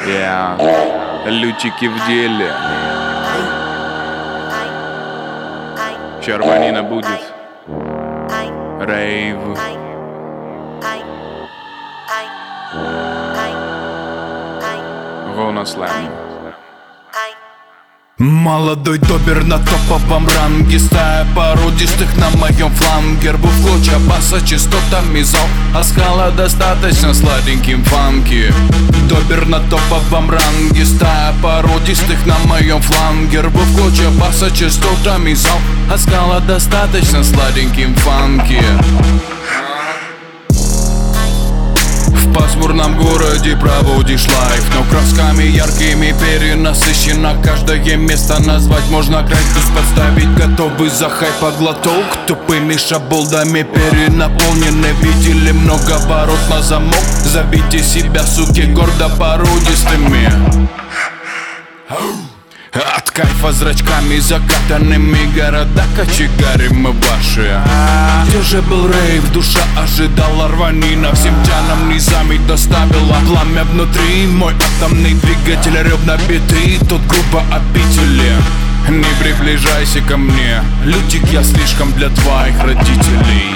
Лютики в деле. Щербанина будет. Рейв. Гона слэм. Молодой добер на топовом ранге, стая породистых на моем фланге. Рву в клочья баса частотами зал, а скала достаточно сладеньким фанки. Добер на топовом ранге, стая породистых на моем фланге. Рву в клочья баса частотами зал, а скала достаточно сладеньким фанки. В пасмурном городе проводишь лайф, но красками яркими перенасыщено каждое место. Назвать можно градус, подставить готовый за хайп глоток. Тупыми шаболдами перенаполнены, видели много ворот на замок. Зовите себя, суки, гордо породистыми. От кайфа зрачками закатанными, города кочегари мы ваши. Где же был рейв, душа ожидала рванина, всем тянам низами доставила пламя внутри. Мой атомный двигатель рев набитый, тут грубо обители. Не приближайся ко мне, лютик, я слишком для твоих родителей.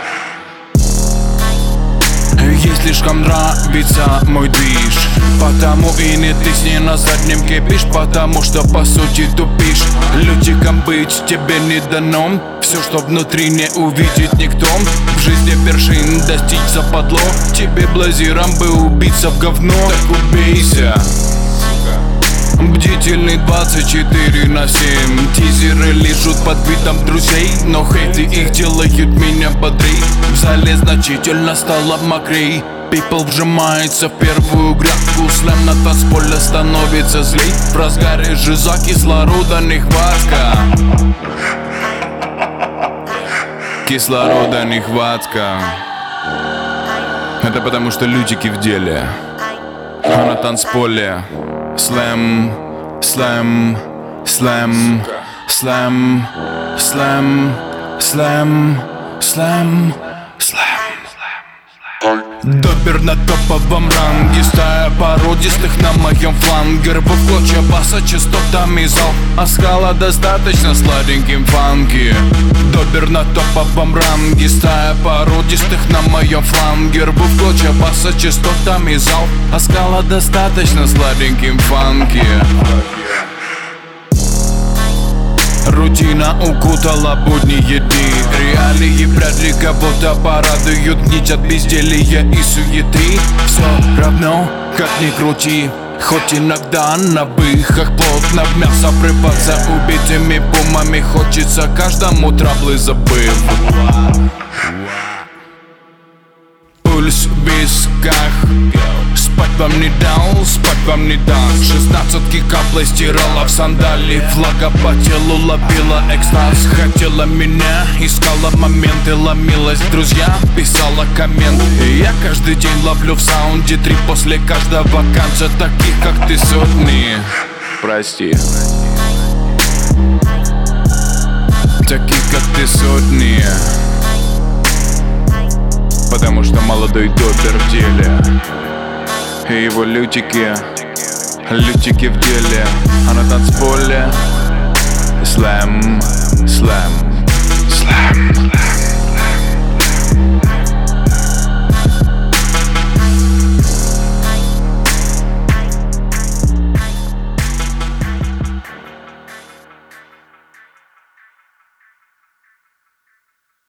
Ей слишком нравится мой движ, потому и не трясни на заднем кипиш, потому что по сути тупишь. Лютиком быть тебе не дано, все, что внутри не увидит никто. В жизни вершин достичь западло, тебе блазером бы убиться в говно. Так убейся. Бдительный 24/7. Тизеры лежат под видом друзей, но хейты их делают меня бодрей. В зале значительно стало мокрей. People вжимается в первую грядку, слэм на танцполе становится злей. В разгаре жиза кислорода нехватка. Кислорода нехватка. Это потому что лютики в деле, а на танцполе слэм, слэм, слэм, слэм, слэм, слэм, слэм, слэм. Добер на топовом ранге, стая породистых на моем фланге. Рву в клочья баса частотами зал, а скала достаточно сладеньким фанки. Добер на топовом ранге, стая породистых на моем фланге. Рву в клочья баса частотами зал, а скала достаточно сладеньким фанки. Рутина укутала будние дни, реалии вряд ли кого-то порадуют. Нить от безделья и суеты, все равно, как ни крути. Хоть иногда на выхах плотно в мясо врываться убитыми бумами хочется каждому, траблы забыв. Пульс в висках, спать вам не дал, спать вам не даст. 16 каплей стирала в сандали, флага по телу ловила экстаз. Хотела меня, искала моменты, ломилась в друзья, писала комменты. И я каждый день ловлю в саунде 3 после каждого конца. Таких как ты сотни, Прости. таких как ты сотни. Потому что молодой допер в деле, и его лютики, лютики в деле, а на танцполе слэм, слэм, слэм.